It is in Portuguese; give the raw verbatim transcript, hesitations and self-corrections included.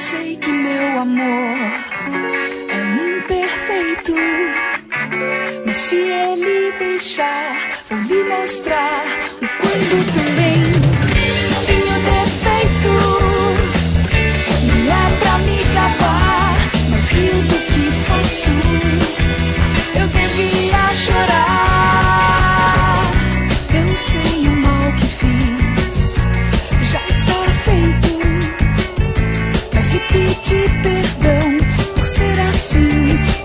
sei que meu amor é imperfeito, mas se ele deixar, vou lhe mostrar o quanto também tenho defeito. Não é pra me gabar, mas rio do que faço. Eu devia chorar. Eu sei o mal que fiz, já está feito, mas repetir perdão por ser assim